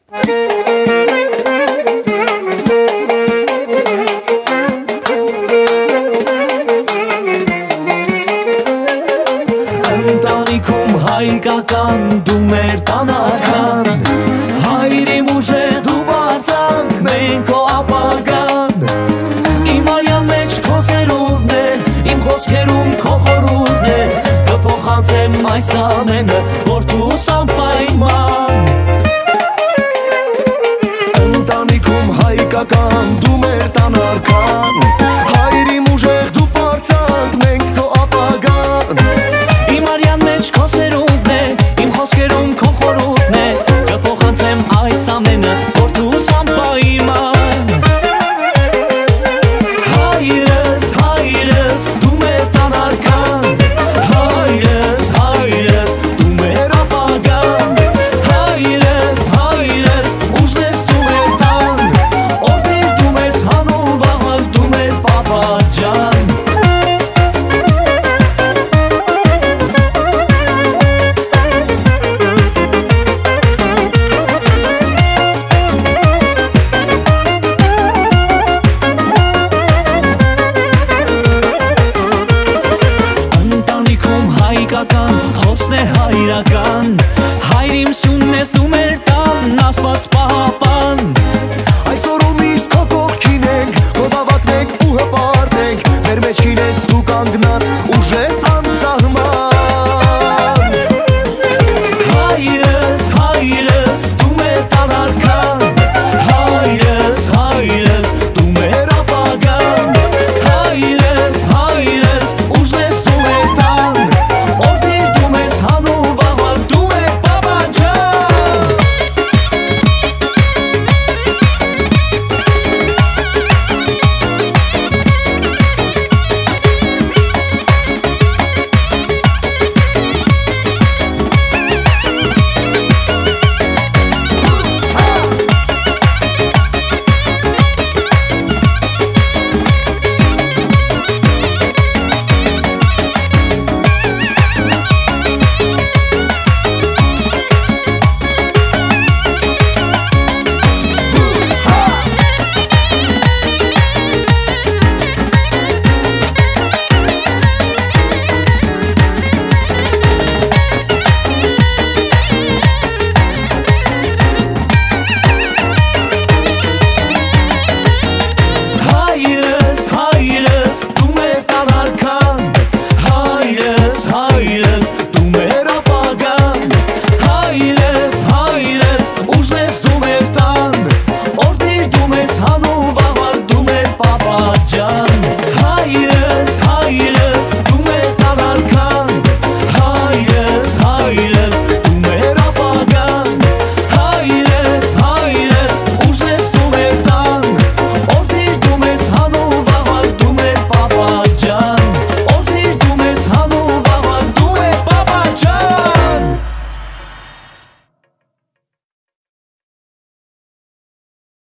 Ընտանիքում հայկական դու մեր տանական, հայրիմ ուժեղ դու բարձանք, մենք քո ապագան։ Իմ արյան մեջ քո սերունդն է, իմ խոսքերում քո խորհուրդն է, կփոխանցեմ այս ամենը, որ դու անպայման։ Ընտանիքում հայկական դու մեր տանական, հայրիմ ուժեղ դու բարձանք, մենք քո ապագան։ Իմ արյան մեջ քո սերունդն է, իմ խոսքերում քո խորհուրդն է, կփոխանցեմ այս ամենը,